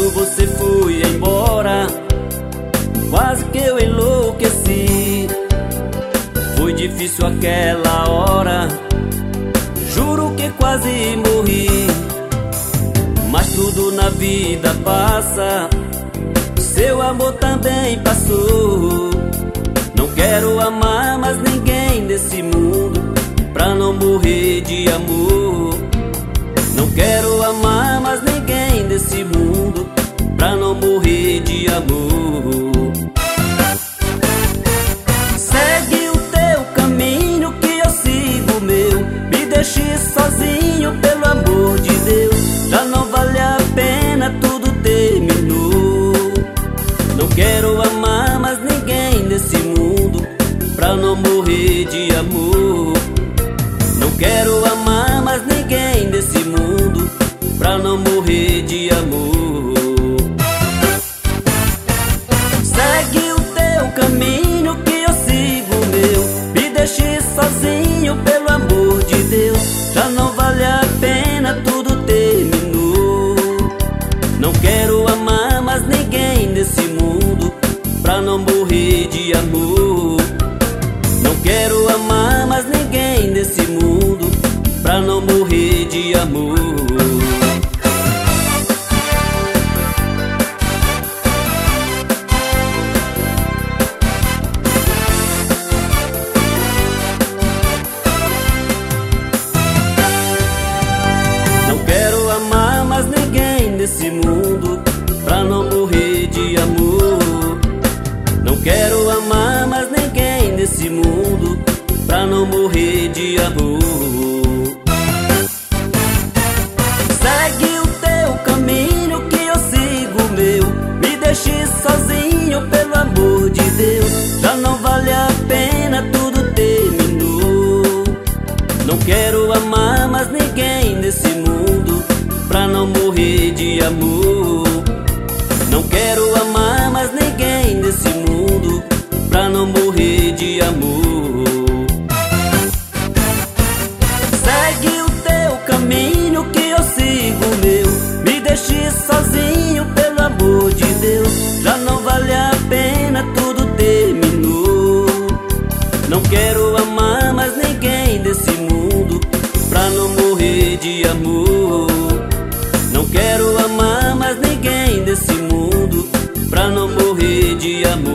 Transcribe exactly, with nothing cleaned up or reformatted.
Quando você foi embora, quase que eu enlouqueci. Foi difícil aquela hora, juro que quase morri. Mas tudo na vida passa, seu amor também passou. Não quero amar mais ninguém nesse mundo, pra não morrer de amor. Não quero amar mais ninguém nesse mundo, pra não morrer de amor. Segue o teu caminho que eu sigo o meu. Me deixe sozinho, pelo amor de Deus. Já não vale a pena, tudo terminou. Não quero amar mais ninguém nesse mundo, pra não morrer de amor. Não quero amar mais ninguém nesse mundo, pra não morrer de amor. Segue o teu caminho que eu sigo o meu. Me deixe sozinho, pelo amor de Deus. Já não vale a pena, tudo terminou. Não quero amar mais ninguém nesse mundo, pra não morrer de amor. Não quero amar mais ninguém nesse mundo, pra não morrer de amor. Não quero amar mais ninguém nesse mundo, pra não morrer de amor. Não quero amar mais ninguém nesse mundo, pra não morrer de amor. Segue o teu caminho que eu sigo o meu. Me deixe sozinho, pelo amor de Deus. Já não vale a pena, tudo terminou. Não quero amar mais ninguém nesse mundo, pra não morrer de amor. Não quero amar mais ninguém nesse mundo, pra não morrer de amor. Segue o teu caminho que eu sigo o meu. Me deixe sozinho, pelo amor de Deus. Já não vale a pena, tudo terminou. Não quero amar mais ninguém nesse mundo, pra não morrer de amor. Não quero amar mais ninguém nesse mundo, pra não morrer de amor.